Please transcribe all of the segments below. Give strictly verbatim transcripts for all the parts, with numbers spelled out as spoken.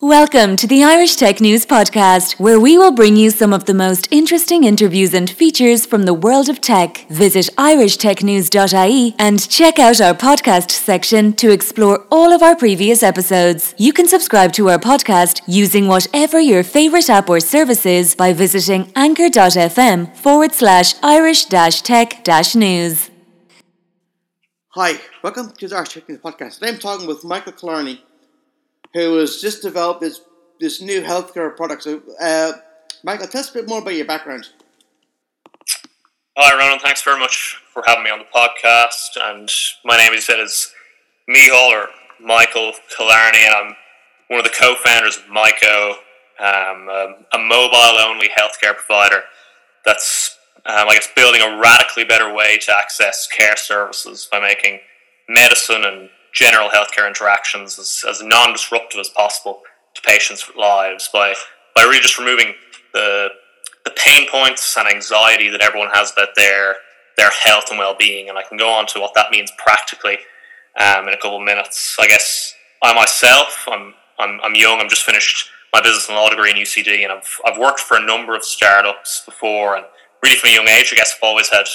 Welcome to the Irish Tech News Podcast, where we will bring you some of the most interesting interviews and features from the world of tech. Visit irish tech news dot I E and check out our podcast section to explore all of our previous episodes. You can subscribe to our podcast using whatever your favourite app or service is by visiting anchor.fm forward slash Irish dash tech dash news. Hi, welcome to the Irish Tech News Podcast. Today I'm talking with Michael Killarney, who has just developed this this new healthcare product. So, uh, Michael, tell us a bit more about your background. Hi, Ronan. Thanks very much for having me on the podcast. And my name, as you said, is Micheál or Michael Killarney, and I'm one of the co-founders of Myco, um, a, a mobile-only healthcare provider that's, um, I guess, building a radically better way to access care services by making medicine and general healthcare interactions as, as non-disruptive as possible to patients' lives by by really just removing the the pain points and anxiety that everyone has about their their health and well-being. And I can go on to what that means practically um, in a couple of minutes. I guess I myself, I'm I'm I'm young. I'm just finished my business and law degree in U C D, and I've I've worked for a number of startups before, and really from a young age, I guess I've always had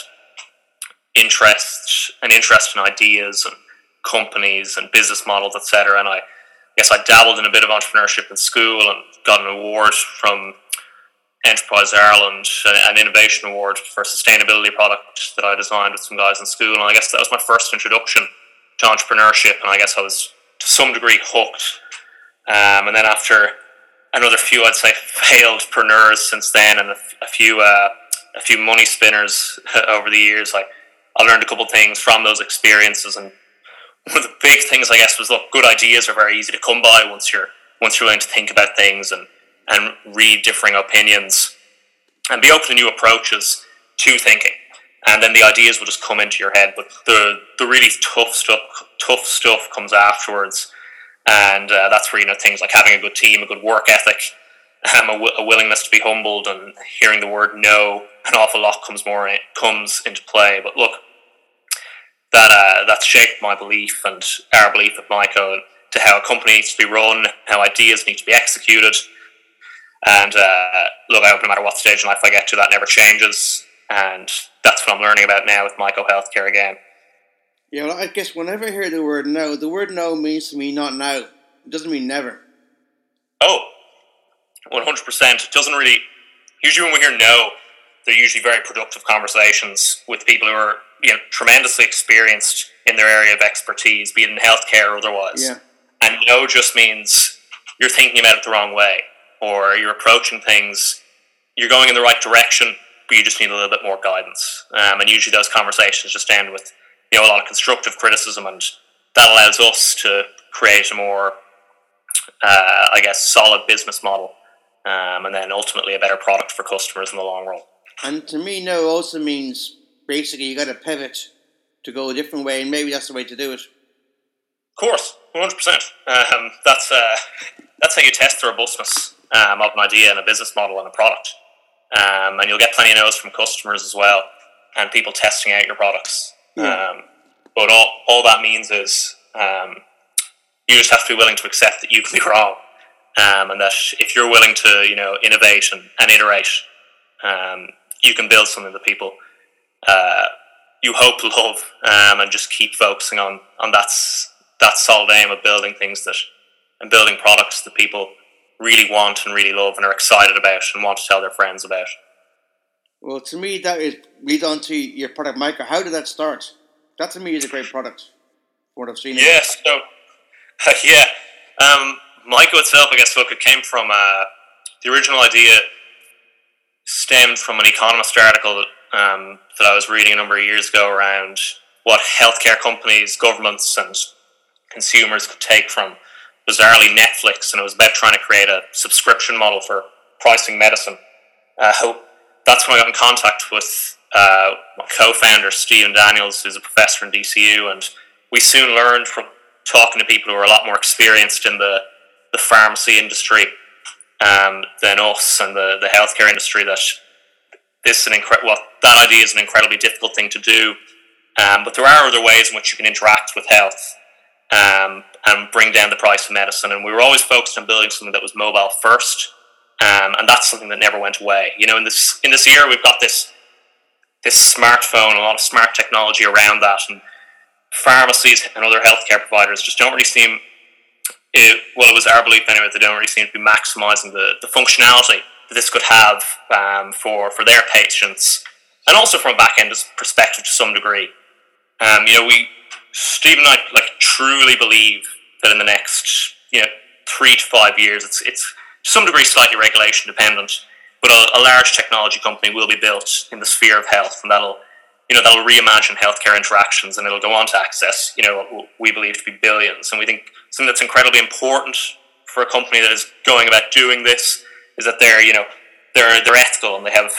interest an interest in ideas and companies and business models, et cetera. And I guess I dabbled in a bit of entrepreneurship in school and got an award from Enterprise Ireland, an innovation award for a sustainability product that I designed with some guys in school. And I guess that was my first introduction to entrepreneurship. And I guess I was to some degree hooked. Um, and then after another few, I'd say, failed preneurs since then, and a, a few uh, a few money spinners over the years, I, I learned a couple of things from those experiences. And one of the big things, I guess, was, look, good ideas are very easy to come by once you're once you're willing to think about things and, and read differing opinions and be open to new approaches to thinking. And then the ideas will just come into your head. But the the really tough stuff tough stuff comes afterwards. And uh, that's where, you know, things like having a good team, a good work ethic, um, a, w- a willingness to be humbled, and hearing the word no an awful lot comes more in, comes into play. But look, That uh, that's shaped my belief and our belief at Myco to how a company needs to be run, how ideas need to be executed. And uh, look, I hope no matter what stage in life I get to, that never changes. And that's what I'm learning about now with Myco Healthcare again. Yeah, well, I guess whenever I hear the word no, the word no means to me not now. It doesn't mean never. Oh, one hundred percent. It doesn't really... Usually when we hear no, they're usually very productive conversations with people who are, you know, tremendously experienced in their area of expertise, be it in healthcare or otherwise. Yeah. And no just means you're thinking about it the wrong way, or you're approaching things, you're going in the right direction, but you just need a little bit more guidance. Um, and usually those conversations just end with, you know, a lot of constructive criticism, and that allows us to create a more, uh, I guess, solid business model, um, and then ultimately a better product for customers in the long run. And to me, no also means basically you got to pivot to go a different way, and maybe that's the way to do it. Of course, one hundred percent. Um, that's uh, that's how you test the robustness um, of an idea and a business model and a product. Um, and you'll get plenty of no's from customers as well, and people testing out your products. Yeah. Um, but all, all that means is um, you just have to be willing to accept that you can be wrong, um, and that if you're willing to, you know, innovate and, and iterate, um, you can build something that people uh, you hope love, um, and just keep focusing on on that that solid aim of building things that and building products that people really want and really love and are excited about and want to tell their friends about. Well, to me, that is leads on to your product, Myco. How did that start? That to me is a great product. From what I've seen. Yeah, so uh, yeah, um, Myco itself, I guess, look, it came from uh, the original idea stemmed from an Economist article that, um, that I was reading a number of years ago around what healthcare companies, governments, and consumers could take from, bizarrely, Netflix, and it was about trying to create a subscription model for pricing medicine. Uh, that's when I got in contact with uh, my co-founder, Stephen Daniels, who's a professor in D C U, and we soon learned from talking to people who are a lot more experienced in the, the pharmacy industry um, than us and the, the healthcare industry that this is an incre- well, that idea is an incredibly difficult thing to do, um, but there are other ways in which you can interact with health. um, and bring down the price of medicine. And we were always focused on building something that was mobile first, um, and that's something that never went away. You know, in this in this era, we've got this this smartphone, a lot of smart technology around that, and pharmacies and other healthcare providers just don't really seem, it, well, it was our belief anyway, they don't really seem to be maximising the, the functionality that this could have um, for, for their patients, and also from a back-end perspective to some degree. Um, you know, we, Steve and I, like, truly believe that in the next, you know, three to five years, it's it's to some degree slightly regulation dependent, but a, a large technology company will be built in the sphere of health, and that'll, you know, that'll reimagine healthcare interactions, and it'll go on to access, you know, what we believe to be billions. And we think something that's incredibly important for a company that is going about doing this is that they're, you know, they're they're ethical, and they have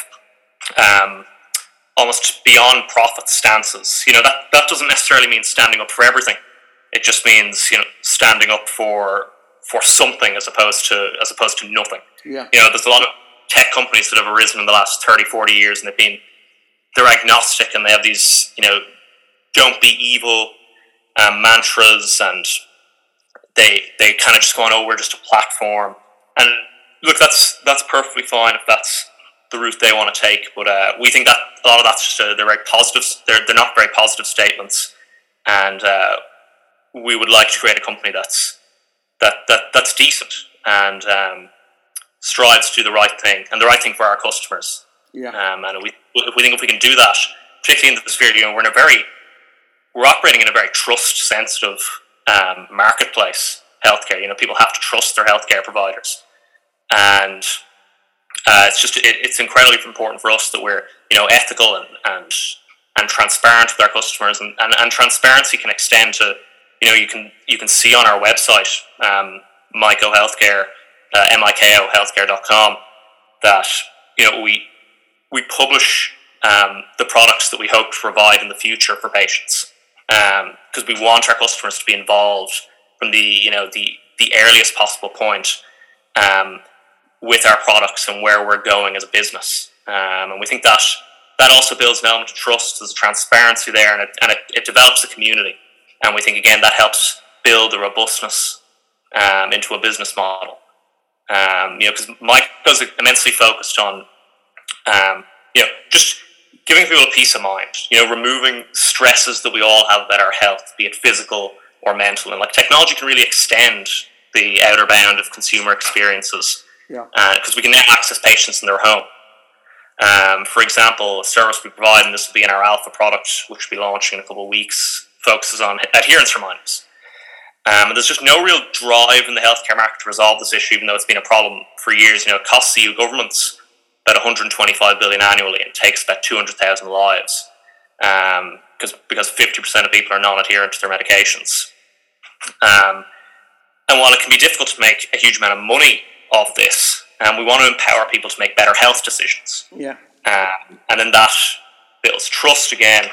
um, almost beyond profit stances. You know, that, that doesn't necessarily mean standing up for everything. It just means, you know, standing up for for something as opposed to as opposed to nothing. Yeah. You know, there's a lot of tech companies that have arisen in the last thirty, forty years, and they've been they're agnostic, and they have these, you know, don't be evil um, mantras, and they they kind of just go on, oh, we're just a platform. And look, that's that's perfectly fine if that's the route they want to take, but uh, we think that a lot of that's just a, they're very positive, they're, they're not very positive statements, and uh, we would like to create a company that's that, that that's decent and um, strives to do the right thing, and the right thing for our customers. Yeah. Um, and we, we think if we can do that, particularly in the sphere, you know, we're in a very, we're operating in a very trust-sensitive um, marketplace, healthcare. You know, people have to trust their healthcare providers, and uh, it's just it, it's incredibly important for us that we're, you know, ethical and and, and transparent with our customers, and, and, and transparency can extend to, you know, you can you can see on our website, um, Miko Healthcare, uh, M I K O healthcare dot com, that, you know, we. We publish um, the products that we hope to provide in the future for patients, because um, we want our customers to be involved from the, you know, the, the earliest possible point um, with our products and where we're going as a business. Um, and we think that that also builds an element of trust. There's transparency there, and it, and it, it develops a community. And we think, again, that helps build the robustness um, into a business model. Um, you know, because Mike is immensely focused on Um, you know, just giving people a peace of mind, you know, removing stresses that we all have about our health, be it physical or mental. And like, technology can really extend the outer bound of consumer experiences, yeah, because uh, we can now access patients in their home. Um, for example, a service we provide, and this will be in our alpha product, which will be launching in a couple of weeks, focuses on adherence reminders. Um, and there's just no real drive in the healthcare market to resolve this issue, even though it's been a problem for years. You know, it costs E U governments about one hundred twenty-five billion dollars annually, and takes about two hundred thousand lives, um, because because fifty percent of people are non-adherent to their medications. Um, and while it can be difficult to make a huge amount of money off this, um, we want to empower people to make better health decisions. Yeah. Um, and then that builds trust again,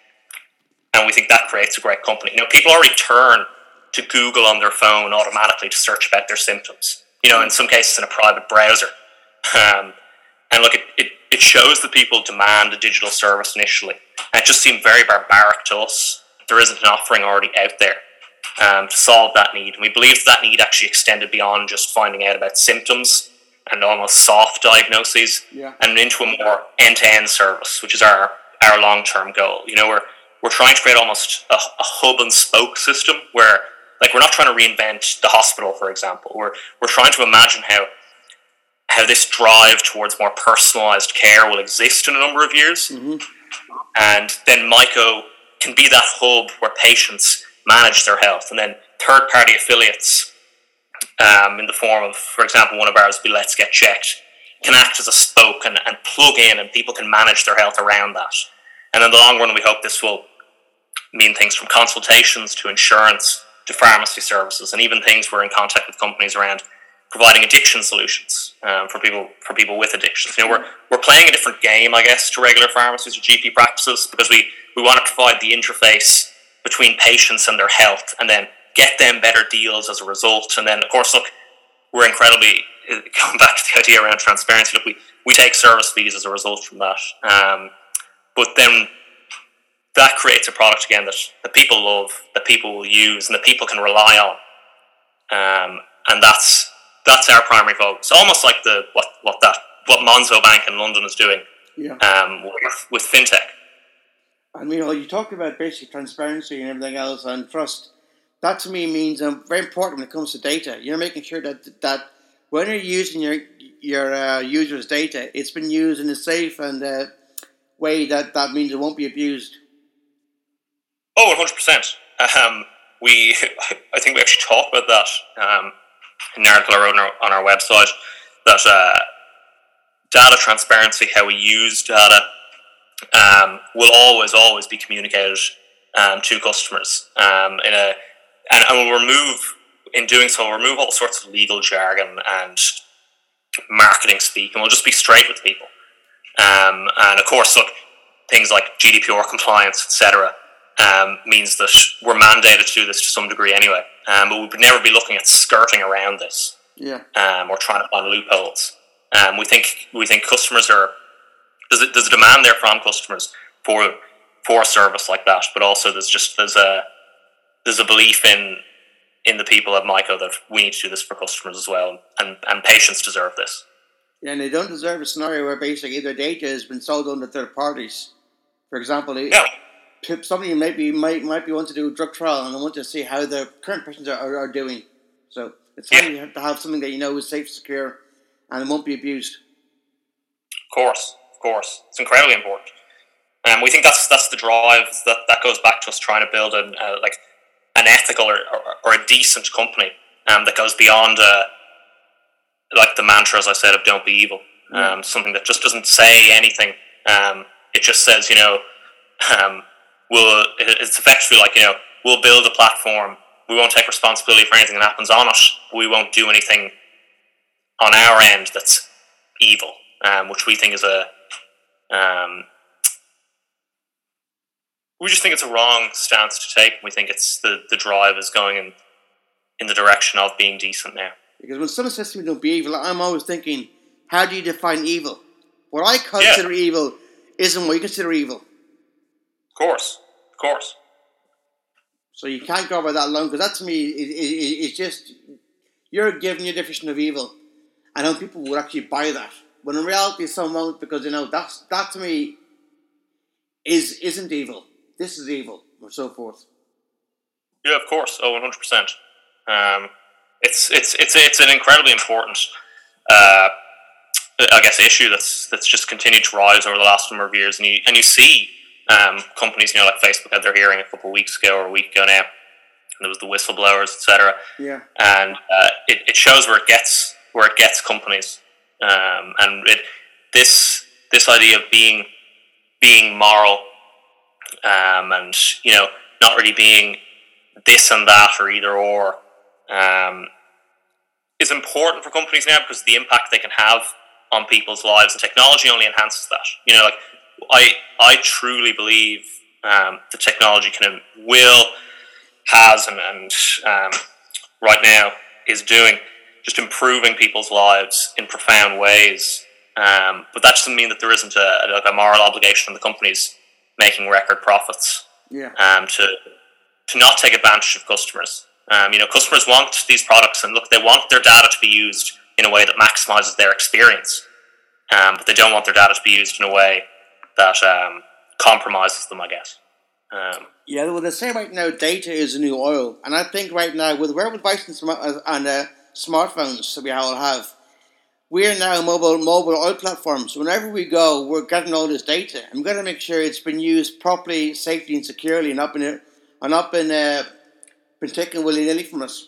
and we think that creates a great company. You know, people already turn to Google on their phone automatically to search about their symptoms. You know, in some cases in a private browser. Um, And look, it, it, it shows that people demand a digital service initially. And it just seemed very barbaric to us. There isn't an offering already out there um, to solve that need. And we believe that, that need actually extended beyond just finding out about symptoms and almost soft diagnoses, yeah, and into a more end-to-end service, which is our, our long-term goal. You know, we're we're trying to create almost a, a hub and spoke system where, like, we're not trying to reinvent the hospital, for example. We're we're trying to imagine how how this drive towards more personalised care will exist in a number of years. Mm-hmm. And then Miko can be that hub where patients manage their health, and then third-party affiliates, um, in the form of, for example, one of ours would be Let's Get Checked, can act as a spoke and, and plug in, and people can manage their health around that. And in the long run, we hope this will mean things from consultations to insurance to pharmacy services, and even things we're in contact with companies around providing addiction solutions um, for people for people with addictions. You know, we're we're playing a different game, I guess, to regular pharmacies or G P practices, because we, we want to provide the interface between patients and their health, and then get them better deals as a result. And then, of course, look, we're incredibly, going back to the idea around transparency, look, we, we take service fees as a result from that. Um, but then that creates a product, again, that, that people love, that that people will use and that people can rely on. Um, and that's that's our primary focus. Almost like the what what that what Monzo Bank in London is doing. Yeah. Um, with, with fintech. And you know, you talked about basic transparency and everything else, and trust. That to me means um, very important when it comes to data. You're making sure that that when you're using your your uh, users' data, it's been used in a safe and uh, way that that means it won't be abused. Oh, one hundred percent. Um, we, I think we actually talked about that um, in an article I wrote on our, on our website, that uh, data transparency, how we use data, um, will always, always be communicated um, to customers. Um, in a, and, and we'll remove, in doing so, we'll remove all sorts of legal jargon and marketing speak, and we'll just be straight with people. Um, and of course, look, things like G D P R compliance, et cetera, um, means that we're mandated to do this to some degree anyway. Um, but we would never be looking at skirting around this, yeah, um, or trying to find loopholes. Um, we think we think customers are there's a, there's a demand there from customers for for a service like that, but also there's just there's a there's a belief in in the people at Myco that we need to do this for customers as well, and and patients deserve this. Yeah, and they don't deserve a scenario where basically their data has been sold under third parties. For example, Yeah. somebody maybe might might be want to do a drug trial and they want to see how the current patients are, are, are doing. So it's Yeah. handy to have something that you know is safe, secure, and it won't be abused. Of course, of course, it's incredibly important. And um, we think that's that's the drive that, that goes back to us trying to build an uh, like an ethical or, or, or a decent company um, that goes beyond uh, like the mantra, as I said, of "Don't be evil." Yeah. Um, something that just doesn't say anything. Um, it just says, you know, um, we'll. It's effectively like, you know, we'll build a platform. We won't take responsibility for anything that happens on it. We won't do anything on our end that's evil, um, which we think is a. Um, we just think it's a wrong stance to take. We think it's the, the drive is going in in the direction of being decent now. Because when someone says to me, "Don't be evil," I'm always thinking, how do you define evil? What I consider Yeah. evil isn't what you consider evil. Of course, of course. So you can't go by that alone, because that to me is, is, is just, you're giving your definition of evil. I know people would actually buy that. When in reality, some won't, because, you know, that's, that to me is, isn't evil. This is evil, or so forth. Yeah, of course. Oh, one hundred percent. Um, it's it's it's it's an incredibly important, uh, I guess, issue that's that's just continued to rise over the last number of years, and you and you see um, companies, you know, like Facebook had their hearing a couple of weeks ago or a week ago now, and there was the whistleblowers, et cetera. Yeah. And uh, it it shows where it gets where it gets companies, um, and it this this idea of being being moral. Um, and, you know, not really being this and that or either or um, is important for companies now, because of the impact they can have on people's lives, and technology only enhances that. You know, like I I truly believe um, the technology can will has and, and um, right now is doing just improving people's lives in profound ways. Um, but that doesn't mean that there isn't a, like a moral obligation on the companies making record profits, Yeah. um, to to not take advantage of customers. Um, you know, customers want these products, and look, they want their data to be used in a way that maximizes their experience, um, but they don't want their data to be used in a way that um, compromises them, I guess. Um, Yeah, well, they say right now data is the new oil, and I think right now with wearable devices and, and uh, smartphones that we all have, we're now mobile mobile oil platforms. Whenever we go, we're getting all this data. I'm going to make sure it's been used properly, safely, and securely, and not been and not been uh, been taken willy nilly from us.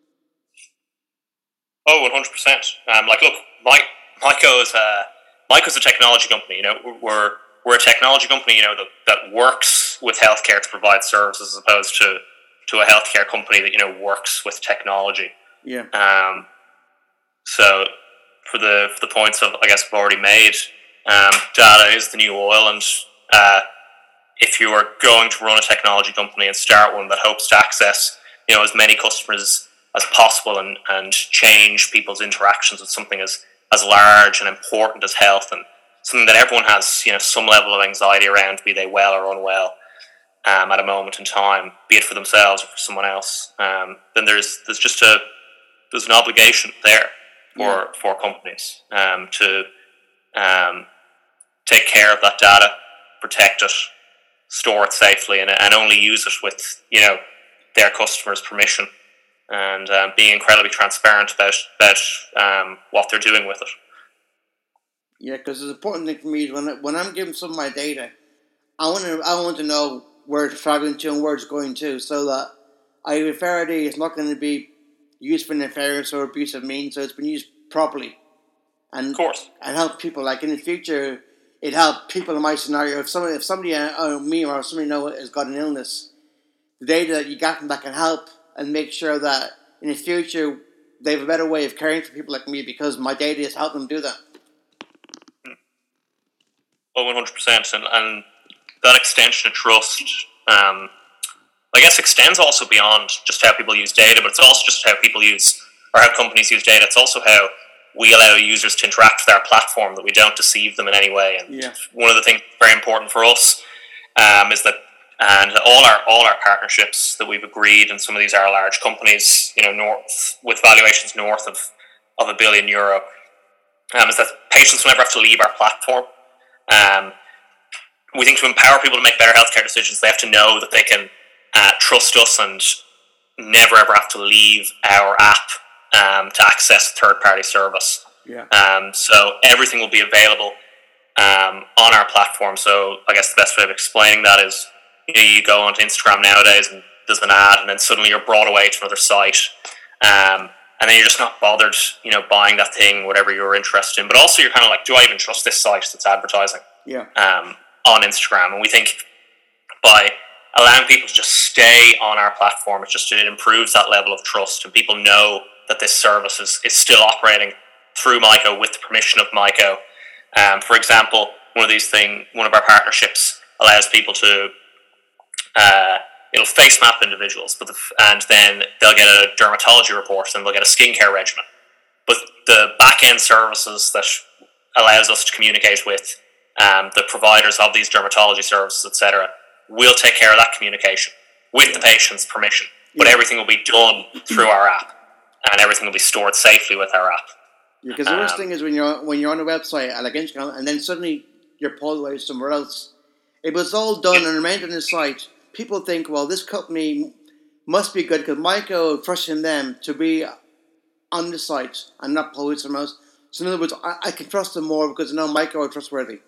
oh, one hundred percent. Um, like, look, My, Myco is a Myco's a technology company. You know, we're we're a technology company. You know, that, that works with healthcare to provide services, as opposed to to a healthcare company that, you know, works with technology. Yeah. Um. So. For the for the points of I guess I've already made, um, data is the new oil, and uh, if you are going to run a technology company and start one that hopes to access, you know, as many customers as possible and, and change people's interactions with something as, as large and important as health, and something that everyone has, you know, some level of anxiety around, be they well or unwell, um, at a moment in time, be it for themselves or for someone else, um, then there's there's just a there's an obligation there for Yeah. for companies um, to um, take care of that data, protect it, store it safely, and and only use it with you know their customers' permission, and um, being incredibly transparent about about um, what they're doing with it. Yeah, because the important thing for me is when I, when I'm giving some of my data, I want to I want to know where it's traveling to and where it's going to, so that I have authority is not going to be used for nefarious or abusive means, so it's been used properly, and Of course. and help people. Like in the future, it help people in my scenario. If somebody if somebody uh, me or somebody know has got an illness, the data that you got from that can help and make sure that in the future they have a better way of caring for people like me because my data has helped them do that. Well, one hundred percent, and and that extension of trust, um, I guess, extends also beyond just how people use data, but it's also just how people use or how companies use data. It's also how we allow users to interact with our platform, that we don't deceive them in any way. And Yeah. one of the things very important for us um, is that, and all our all our partnerships that we've agreed, and some of these are large companies, you know, north with valuations north of of a billion euro, um, is that patients will never have to leave our platform. Um, we think to empower people to make better healthcare decisions, they have to know that they can uh, trust us and never ever have to leave our app um, to access third-party service. Yeah. Um, so everything will be available um, on our platform. So I guess the best way of explaining that is, you know, you go onto Instagram nowadays and there's an ad, and then suddenly you're brought away to another site. Um, and then you're just not bothered, you know, buying that thing, whatever you're interested in. But also you're kind of like, do I even trust this site that's advertising Yeah. um, on Instagram? And we think by allowing people to just stay on our platform, it just it improves that level of trust, and people know that this service is, is still operating through Myco with the permission of Myco. Um, for example, one of these thing, one of our partnerships allows people to uh, it'll face map individuals, but the, and then they'll get a dermatology report and they'll get a skincare regimen. But the back end services that allows us to communicate with um, the providers of these dermatology services, et cetera, will take care of that communication with the patient's permission. But Yeah. everything will be done through our app, and everything will be stored safely with our app. Because the worst Um, thing is when you're when you're on a website like Instagram and then suddenly you're pulled away somewhere else. It was all done and remained on the site. People think, well, this company must be good because Myco trusting them to be on the site and not pollute somewhere else. So in other words, I, I can trust them more because I know Myco are trustworthy.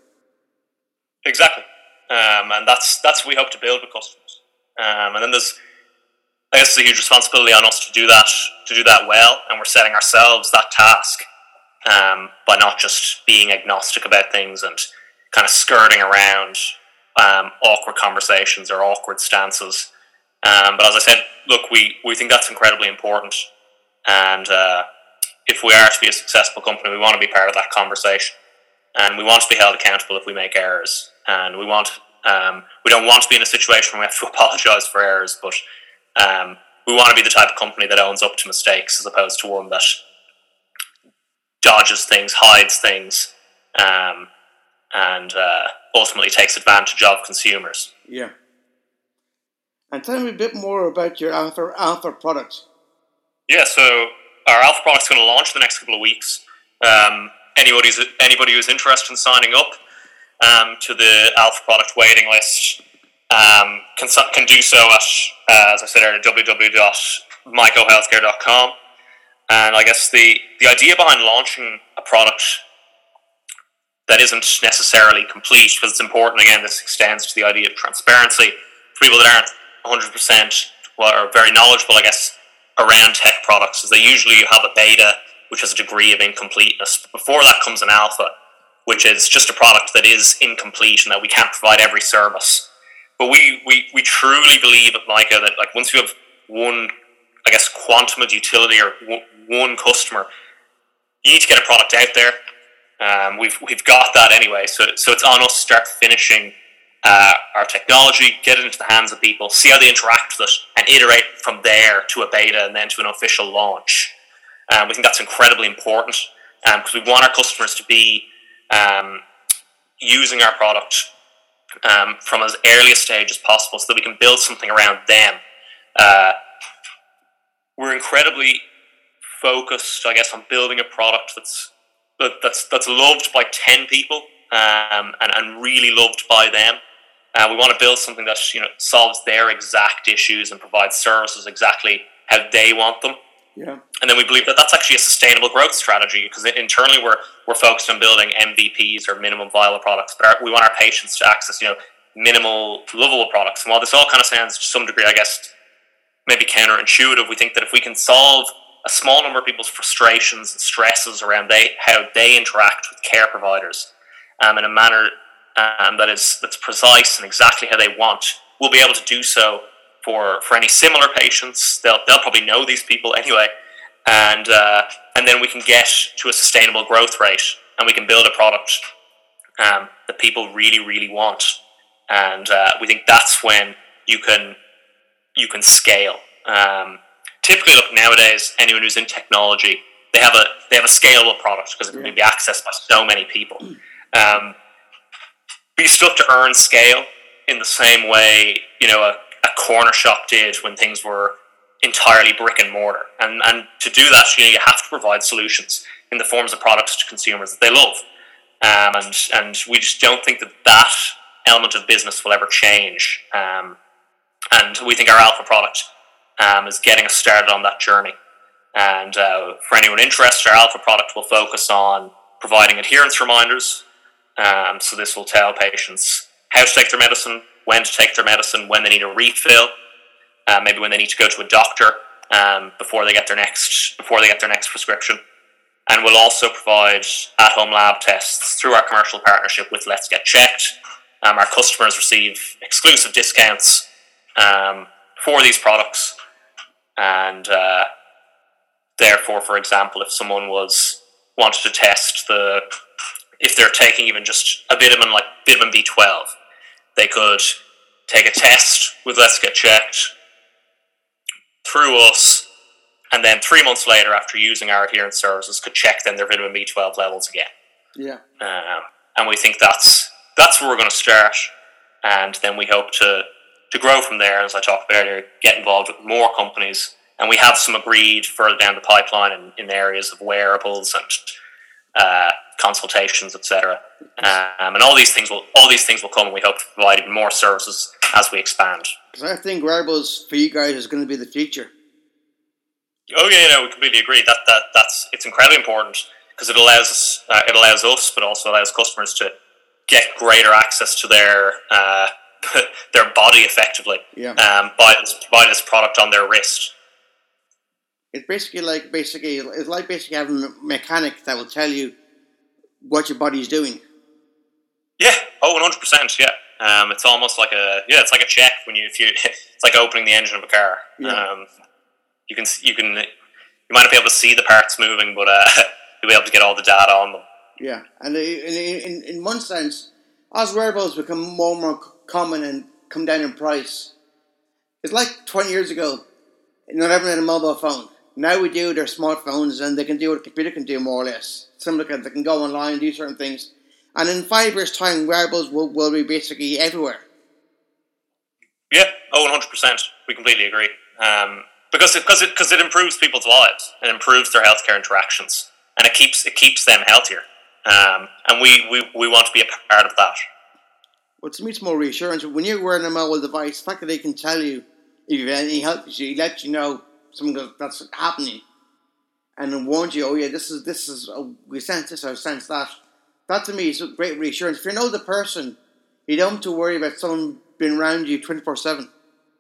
Exactly, um, and that's that's what we hope to build with customers. Um, and then there's, I guess, there's a huge responsibility on us to do that to do that well, and we're setting ourselves that task um, by not just being agnostic about things and kind of skirting around um, awkward conversations or awkward stances. Um, but as I said, look, we, we think that's incredibly important, and uh, if we are to be a successful company, we want to be part of that conversation. And we want to be held accountable if we make errors. And we want um, we don't want to be in a situation where we have to apologise for errors, but um, we want to be the type of company that owns up to mistakes as opposed to one that dodges things, hides things, um, and uh, ultimately takes advantage of consumers. Yeah. And tell me a bit more about your Alpha, Alpha product. Yeah, so our Alpha product's going to launch in the next couple of weeks. Um, anybody's anybody who's interested in signing up um, to the Alpha product waiting list um, can can do so at, uh, as I said earlier, w w w dot myco healthcare dot com. And I guess the, the idea behind launching a product that isn't necessarily complete, because it's important, again, this extends to the idea of transparency for people that aren't one hundred percent or very knowledgeable, I guess, around tech products, is that usually you have a beta, which has a degree of incompleteness. Before that comes an alpha, which is just a product that is incomplete and that we can't provide every service. But we, we, we truly believe at Myco that, like, once you have one, I guess, quantum of utility or w- one customer, you need to get a product out there. Um, we've we've got that anyway, so so it's on us to start finishing uh, our technology, get it into the hands of people, see how they interact with it, and iterate from there to a beta and then to an official launch. Um, we think that's incredibly important because um, we want our customers to be um, using our product um, from as early a stage as possible so that we can build something around them. Uh, we're incredibly focused, I guess, on building a product that's that's that's loved by ten people um, and, and really loved by them. Uh, we want to build something that, you know, solves their exact issues and provides services exactly how they want them. Yeah. And then we believe that that's actually a sustainable growth strategy, because internally we're we're focused on building M V Ps or minimum viable products, but our, we want our patients to access, you know, minimal lovable products. And while this all kind of sounds to some degree, I guess, maybe counterintuitive, we think that if we can solve a small number of people's frustrations and stresses around they how they interact with care providers um, in a manner um, that is that's precise and exactly how they want, we'll be able to do so for, for any similar patients. They'll they'll probably know these people anyway, and uh, and then we can get to a sustainable growth rate, and we can build a product um, that people really really want, and uh, we think that's when you can you can scale. Um, typically, look, nowadays, anyone who's in technology, they have a they have a scalable product because it can be accessed by so many people. Um, but you still have to earn scale in the same way, you know, a, a corner shop did when things were entirely brick and mortar. And and to do that, you know, you have to provide solutions in the forms of products to consumers that they love. Um, and and we just don't think that that element of business will ever change. Um, and we think our alpha product um, is getting us started on that journey. And uh, for anyone interested, our alpha product will focus on providing adherence reminders. Um, so this will tell patients how to take their medicine, when to take their medicine, when they need a refill, uh, maybe when they need to go to a doctor um, before they get their next before they get their next prescription. And we'll also provide at-home lab tests through our commercial partnership with Let's Get Checked. Um, our customers receive exclusive discounts um, for these products, and uh, therefore, for example, if someone was wanted to test the if they're taking even just a vitamin like vitamin B twelve, they could take a test with Let's Get Checked through us, and then three months later, after using our adherence services, could check then their vitamin B twelve levels again. Yeah. Um, and we think that's that's where we're going to start, and then we hope to to grow from there. As I talked about earlier, get involved with more companies, and we have some agreed further down the pipeline in, in areas of wearables and uh, consultations, et cetera. Um, and all these things will all these things will come, and we hope to provide even more services as we expand. Because I think wearables for you guys is going to be the future. Oh yeah, no, we completely agree. That that that's it's incredibly important because it allows us, uh, it allows us, but also allows customers to get greater access to their uh, their body effectively. Yeah. Um, by this, by this product on their wrist. It's basically like basically it's like basically having a mechanic that will tell you what your body's doing. Yeah. Oh, one hundred percent. Yeah. Um, it's almost like a yeah, it's like a check when you if you it's like opening the engine of a car. Yeah. Um, you can you can you might not be able to see the parts moving, but uh, you'll be able to get all the data on them. Yeah, and in in in one sense, as wearables become more and more common and come down in price, it's like twenty years ago, not everyone had a mobile phone. Now we do their smartphones, and they can do what a computer can do more or less. Some look at they can go online and do certain things, and in five years' time, wearables will, will be basically everywhere. Yeah, oh, one hundred percent. We completely agree. Um, because it because it because it improves people's lives and improves their healthcare interactions, and it keeps it keeps them healthier. Um, and we, we, we want to be a part of that. Well, to me, it's more reassurance. When you're wearing a mobile device, the fact that they can tell you if you have any health issue, let you know something that's happening, and then warn you, oh yeah, this is this is oh, we sense this or sense that. That to me is a great reassurance. If you know the person, you don't have to worry about someone being around you twenty four seven.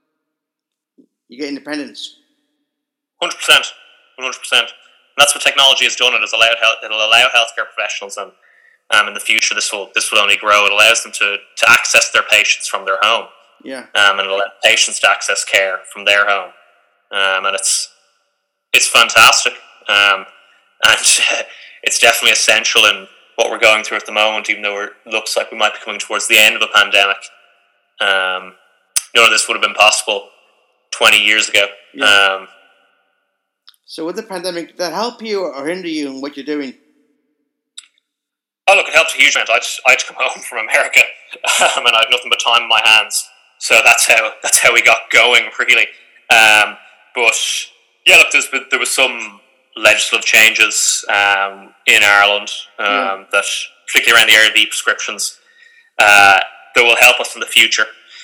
You get independence. one hundred percent. one hundred percent. And that's what technology has done. It has allowed health, it'll allow healthcare professionals, and um, in the future this will this will only grow. It allows them to, to access their patients from their home. Yeah. Um, and it'll allow patients to access care from their home. Um, and it's it's fantastic. Um, and it's definitely essential in what we're going through at the moment, even though it looks like we might be coming towards the end of a pandemic. Um, none of this would have been possible twenty years ago. Yeah. Um, So with the pandemic, did that help you or hinder you in what you're doing? Oh, look, it helps a huge amount. I had to, I had to come home from America, um, and I had nothing but time in my hands. So that's how that's how we got going, really. Um, but yeah, look, there's been, there was some legislative changes um, in Ireland um, yeah. that, particularly around the area of e-prescriptions, uh, that will help us in the future.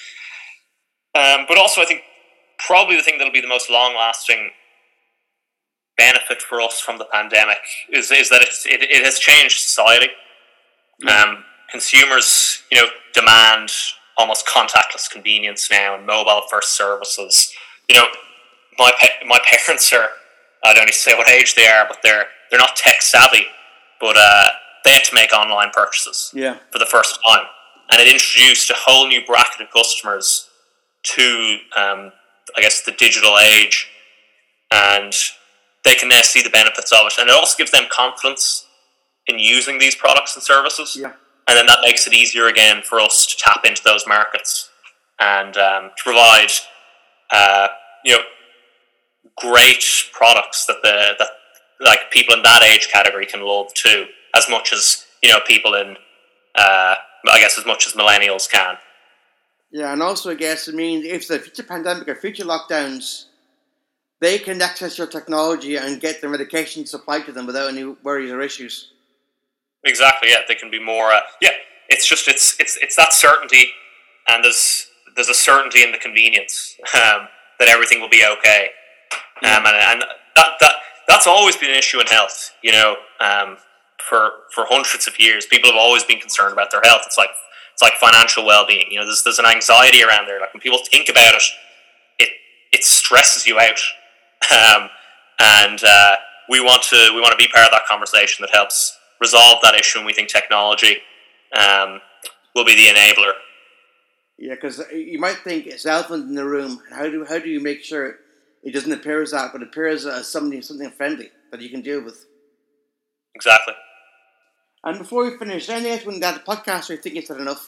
Um, but also, I think probably the thing that will be the most long-lasting benefit for us from the pandemic is is that it's, it it has changed society. Yeah. Um, consumers, you know, demand almost contactless convenience now and mobile-first services. You know, my pa- my parents are, I don't need to say what age they are, but they're they're not tech savvy, but uh, they had to make online purchases yeah. for the first time, and it introduced a whole new bracket of customers to, um, I guess, the digital age, and they can now see the benefits of it, and it also gives them confidence in using these products and services. Yeah. And then that makes it easier again for us to tap into those markets and um, to provide, uh, you know, great products that the that like people in that age category can love too, as much as, you know, people in, uh, I guess, as much as millennials can. Yeah, and also I guess it means if the future pandemic or future lockdowns, they can access your technology and get their medication supplied to them without any worries or issues. Exactly. Yeah, they can be more. Uh, yeah, it's just it's it's it's that certainty, and there's there's a certainty in the convenience um, that everything will be okay, um, and and that that that's always been an issue in health. You know, um, for for hundreds of years, people have always been concerned about their health. It's like it's like financial well-being. You know, there's there's an anxiety around there. Like when people think about it, it it stresses you out, um, and uh, we want to we want to be part of that conversation that helps resolve that issue, and we think technology um, will be the enabler. Yeah, because you might think it's elephant in the room. How do how do you make sure it doesn't appear as that, but appears as something something friendly that you can deal with? Exactly. And before we finish, anything else when that podcast, or you think you said enough?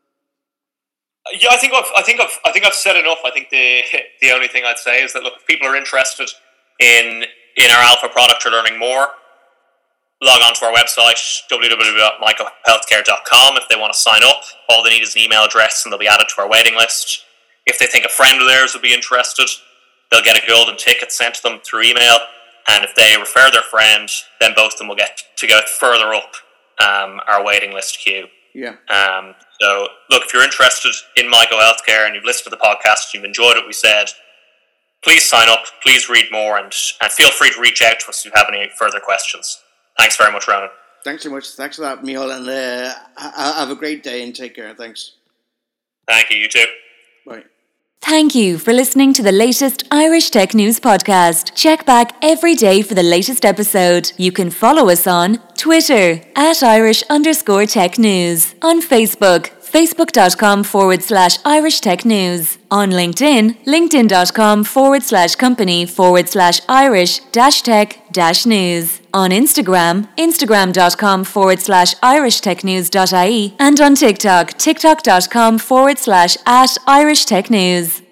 Yeah, I think I've I think I've I think I've said enough. I think the the only thing I'd say is that, look, if people are interested in in our alpha product or learning more, log on to our website, w w w dot myco healthcare dot com. If they want to sign up, all they need is an email address and they'll be added to our waiting list. If they think a friend of theirs would be interested, they'll get a golden ticket sent to them through email. And if they refer their friend, then both of them will get to go further up um, our waiting list queue. Yeah. Um, so, look, if you're interested in Myco Healthcare and you've listened to the podcast, you've enjoyed what we said, please sign up, please read more, and, and feel free to reach out to us if you have any further questions. Thanks very much, Ronan. Thanks so much. Thanks for that, Micheál, and uh, have a great day and take care. Thanks. Thank you, you too. Bye. Thank you for listening to the latest Irish Tech News podcast. Check back every day for the latest episode. You can follow us on Twitter at Irish underscore Tech News, on Facebook, facebook.com forward slash Irish Tech News, on LinkedIn, linkedin.com forward slash company forward slash Irish dash tech dash news, on Instagram, instagram.com forward slash Irish Tech News dot I E, and on TikTok, tiktok.com forward slash at Irish Tech News.